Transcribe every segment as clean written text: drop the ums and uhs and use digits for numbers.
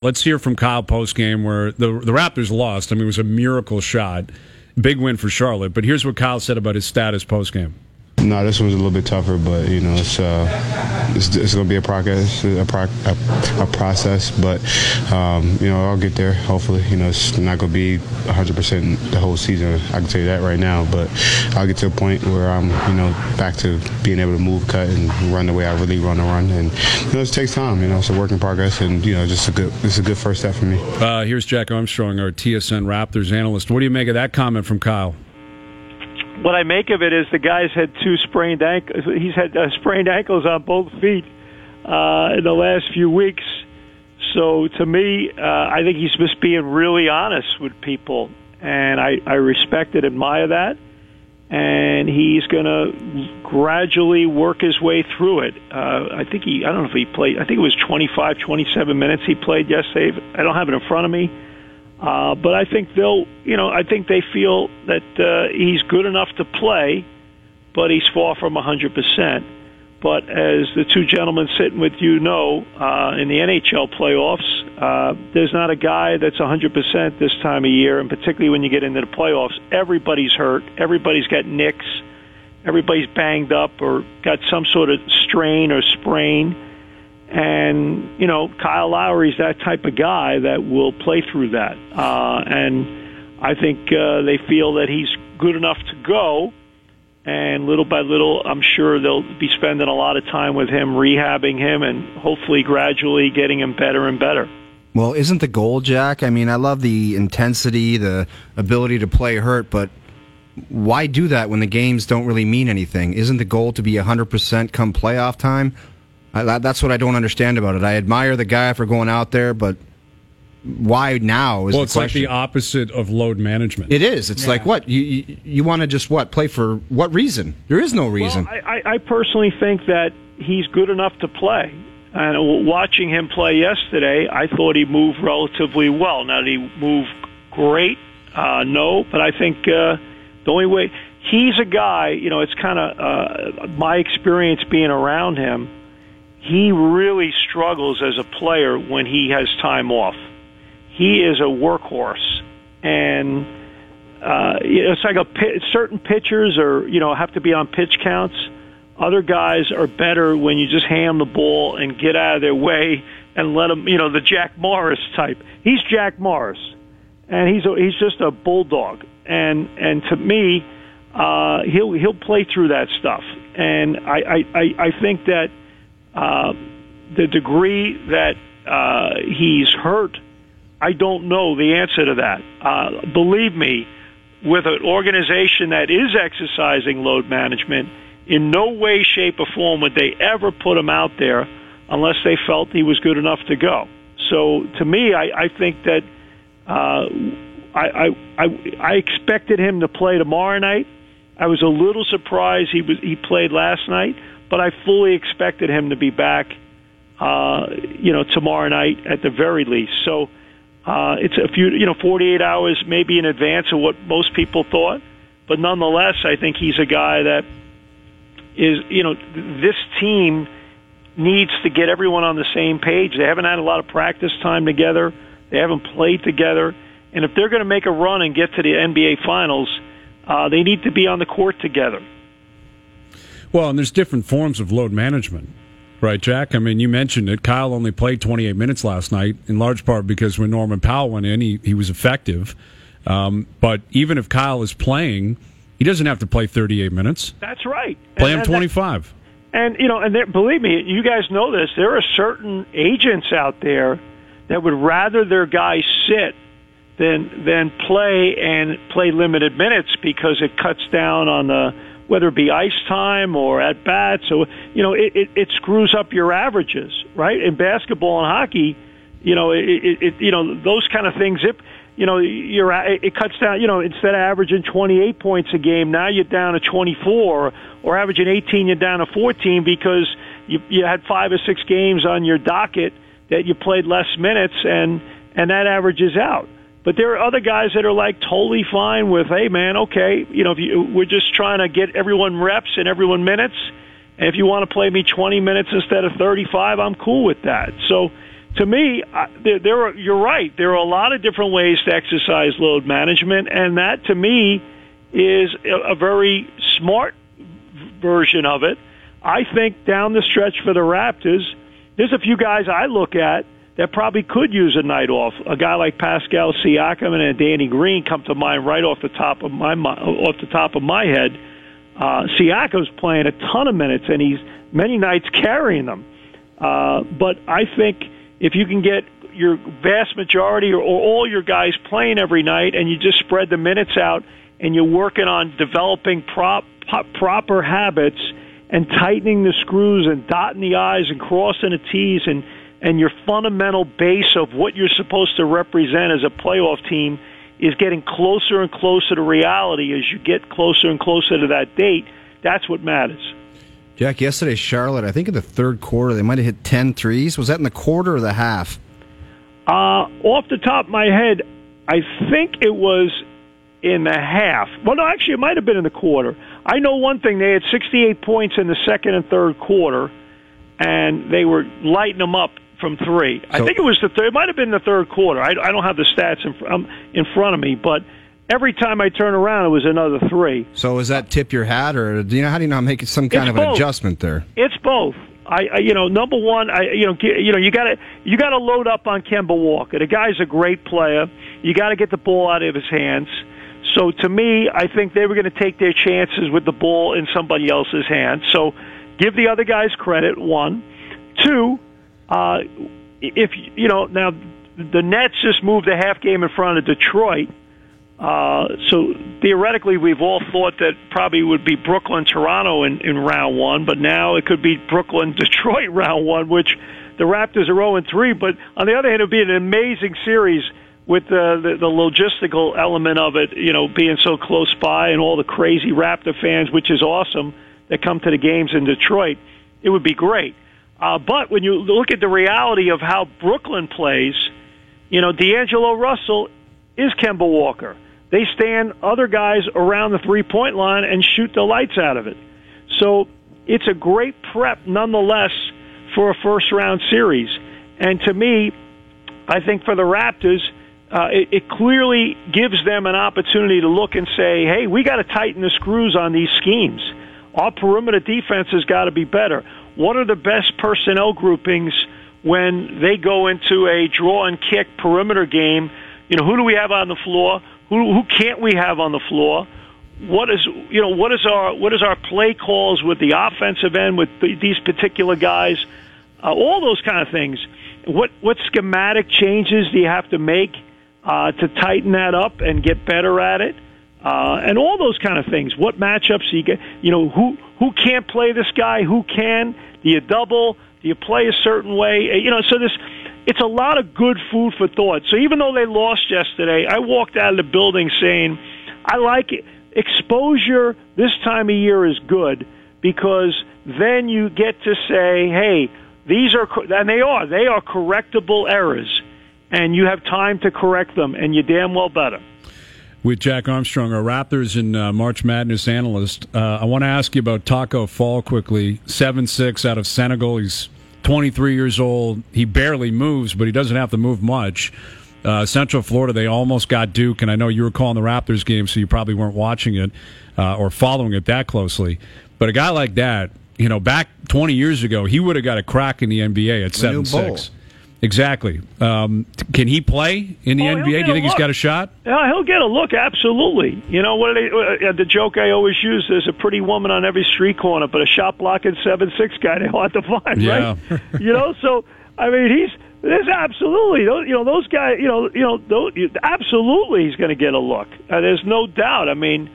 Let's hear from Kyle postgame where the Raptors lost. I mean, it was a miracle shot. Big win for Charlotte. But here's what Kyle said about his status postgame. No, this one's a little bit tougher, but it's going to be a process. But I'll get there. Hopefully, it's not going to be 100% the whole season. I can tell you that right now. But I'll get to a point where I'm, back to being able to move, cut, and run the way I really want to run. And it takes time. It's a work in progress, and it's a good first step for me. Here's Jack Armstrong, our TSN Raptors analyst. What do you make of that comment from Kyle? What I make of it is the guy's had two sprained ankles. He's had sprained ankles on both feet in the last few weeks. So to me, I think he's just being really honest with people, and I respect and admire that. And he's going to gradually work his way through it. I don't know if he played. I think it was 25, 27 minutes he played yesterday. I don't have it in front of me. But I think I think they feel that he's good enough to play, but he's far from 100%. But as the two gentlemen sitting with you know, in the NHL playoffs, there's not a guy that's 100% this time of year, and particularly when you get into the playoffs, everybody's hurt, everybody's got nicks, everybody's banged up or got some sort of strain or sprain. And, Kyle Lowry's that type of guy that will play through that. And I think they feel that he's good enough to go. And little by little, I'm sure they'll be spending a lot of time with him, rehabbing him, and hopefully gradually getting him better and better. Well, isn't the goal, Jack? I mean, I love the intensity, the ability to play hurt, but why do that when the games don't really mean anything? Isn't the goal to be 100% come playoff time? That's what I don't understand about it. I admire the guy for going out there, but why now is the question. Well, it's like the opposite of load management. It is. It's like, what? You want to just, play for what reason? There is no reason. Well, I personally think that he's good enough to play. And watching him play yesterday, I thought he moved relatively well. Now, did he move great? No, but I think the only way... He's a guy, it's kind of my experience being around him. He really struggles as a player when he has time off. He is a workhorse, and it's like certain pitchers have to be on pitch counts. Other guys are better when you just hand the ball and get out of their way and let them, the Jack Morris type. He's Jack Morris, and he's just a bulldog. And to me, he'll play through that stuff. And I think that. The degree that he's hurt, I don't know the answer to that. Believe me, with an organization that is exercising load management, in no way, shape, or form would they ever put him out there unless they felt he was good enough to go. So to me, I think that I expected him to play tomorrow night. I was a little surprised he played last night. But I fully expected him to be back, tomorrow night at the very least. So it's a few, 48 hours maybe in advance of what most people thought. But nonetheless, I think he's a guy that is, this team needs to get everyone on the same page. They haven't had a lot of practice time together. They haven't played together. And if they're going to make a run and get to the NBA Finals, they need to be on the court together. Well, and there's different forms of load management, right, Jack? I mean, you mentioned it. Kyle only played 28 minutes last night, in large part because when Norman Powell went in, he was effective. But even if Kyle is playing, he doesn't have to play 38 minutes. That's right. Play him 25. And believe me, you guys know this, there are certain agents out there that would rather their guys sit than play limited minutes because it cuts down on the... whether it be ice time or at bats, or it screws up your averages, right? In basketball and hockey, those kind of things. It cuts down. Instead of averaging 28 points a game, now you're down to 24, or averaging 18, you're down to 14 because you had 5 or 6 games on your docket that you played less minutes, and that averages out. But there are other guys that are like totally fine with, hey man, okay, we're just trying to get everyone reps and everyone minutes, and if you want to play me 20 minutes instead of 35, I'm cool with that. So to me, you're right. There are a lot of different ways to exercise load management, and that, to me, is a very smart version of it. I think down the stretch for the Raptors, there's a few guys I look at that probably could use a night off. A guy like Pascal Siakam and Danny Green come to mind right off the top of my head. Siakam's playing a ton of minutes, and he's many nights carrying them. But I think if you can get your vast majority or all your guys playing every night, and you just spread the minutes out, and you're working on developing proper habits and tightening the screws and dotting the I's and crossing the T's and your fundamental base of what you're supposed to represent as a playoff team is getting closer and closer to reality as you get closer and closer to that date, that's what matters. Jack, yesterday, Charlotte, I think in the third quarter, they might have hit 10 threes. Was that in the quarter or the half? Off the top of my head, I think it was in the half. Well, no, actually, it might have been in the quarter. I know one thing. They had 68 points in the second and third quarter, and they were lighting them up from three. I think it was the third. It might have been the third quarter. I don't have the stats in front of me, but every time I turn around, it was another three. So is that tip your hat, or how do you know make some kind of an adjustment there? It's both. Number one, you got to load up on Kemba Walker. The guy's a great player. You got to get the ball out of his hands. So to me, I think they were going to take their chances with the ball in somebody else's hands. So give the other guys credit. One, two. Now the Nets just moved a half game in front of Detroit. So theoretically, we've all thought that probably would be Brooklyn-Toronto in round one, but now it could be Brooklyn-Detroit round one, which the Raptors are 0-3. But on the other hand, it would be an amazing series with the logistical element of it, being so close by and all the crazy Raptor fans, which is awesome, that come to the games in Detroit. It would be great. But when you look at the reality of how Brooklyn plays, D'Angelo Russell is Kemba Walker. They stand other guys around the three-point line and shoot the lights out of it. So it's a great prep, nonetheless, for a first-round series. And to me, I think for the Raptors, it clearly gives them an opportunity to look and say, hey, we got to tighten the screws on these schemes. Our perimeter defense has got to be better. What are the best personnel groupings when they go into a draw and kick perimeter game? Who do we have on the floor? Who can't we have on the floor? What is our play calls with the offensive end with these particular guys? All those kind of things. What schematic changes do you have to make to tighten that up and get better at it? And all those kind of things. What matchups do you get? Who can't play this guy? Who can? Do you double? Do you play a certain way? So it's a lot of good food for thought. So even though they lost yesterday, I walked out of the building saying, I like it. Exposure this time of year is good because then you get to say, hey, these are, and they are correctable errors, and you have time to correct them, and you damn well better. With Jack Armstrong, our Raptors and March Madness analyst, I want to ask you about Taco Fall quickly. 7'6" out of Senegal. He's 23 years old. He barely moves, but he doesn't have to move much. Central Florida, they almost got Duke, and I know you were calling the Raptors game, so you probably weren't watching it or following it that closely. But a guy like that, back 20 years ago, he would have got a crack in the NBA at 7'6". Exactly. Can he play in the NBA? Do you think he's got a shot? Yeah, he'll get a look, absolutely. The joke I always use, there's a pretty woman on every street corner, but a shot-blocking 7'6" guy, they're hard to find, yeah. Right? So, I mean, there's absolutely, those guys, absolutely he's going to get a look. There's no doubt. I mean,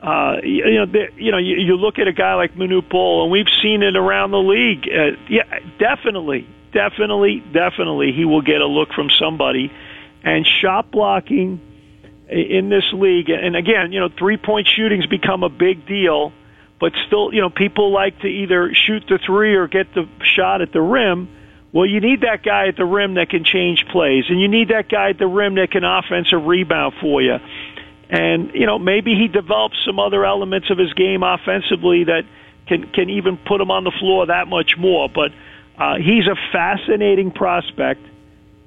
you look at a guy like Manute Bol, and we've seen it around the league. Yeah, definitely, he will get a look from somebody. And shot blocking in this league, and again, three-point shooting's become a big deal, but still, people like to either shoot the three or get the shot at the rim. Well, you need that guy at the rim that can change plays, and you need that guy at the rim that can offensive rebound for you. And, maybe he develops some other elements of his game offensively that can even put him on the floor that much more. But he's a fascinating prospect,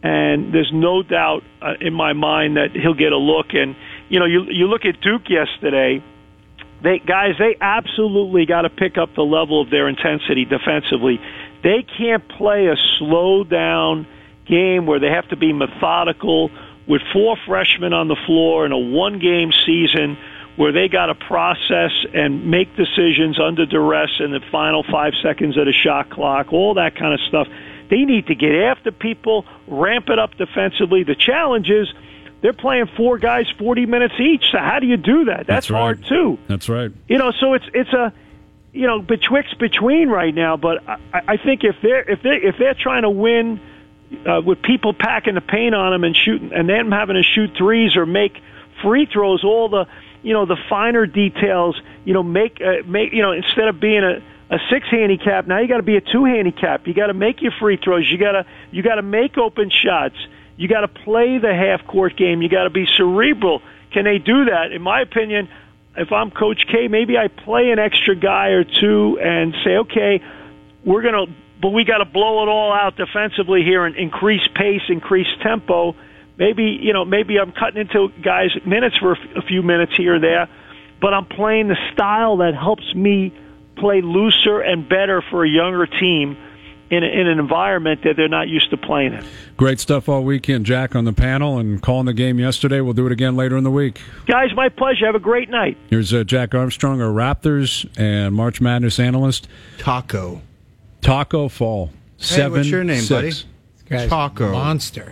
and there's no doubt in my mind that he'll get a look. And you look at Duke yesterday. They absolutely got to pick up the level of their intensity defensively. They can't play a slow down game where they have to be methodical with 4 freshmen on the floor in a 1-game season where they got to process and make decisions under duress in the final 5 seconds of the shot clock, all that kind of stuff. They need to get after people, ramp it up defensively. The challenge is they're playing 4 guys 40 minutes each. So how do you do that? That's right. Hard too. That's right. So it's a between right now. But I think if they're trying to win with people packing the paint on them and shooting, and them having to shoot threes or make free throws, all the the finer details, make instead of being a 6 handicap, now you got to be a 2 handicap. You got to make your free throws. You got to make open shots. You got to play the half court game. You got to be cerebral. Can they do that? In my opinion, if I'm Coach K, maybe I play an extra guy or 2 and say, okay, but we got to blow it all out defensively here and increase pace, increase tempo. Maybe I'm cutting into guys' minutes for a few minutes here or there, but I'm playing the style that helps me play looser and better for a younger team in an environment that they're not used to playing in. Great stuff all weekend, Jack, on the panel and calling the game yesterday. We'll do it again later in the week. Guys, my pleasure. Have a great night. Here's Jack Armstrong, our Raptors and March Madness analyst. Taco Fall. Hey, what's your name, buddy? This guy's Taco. monster.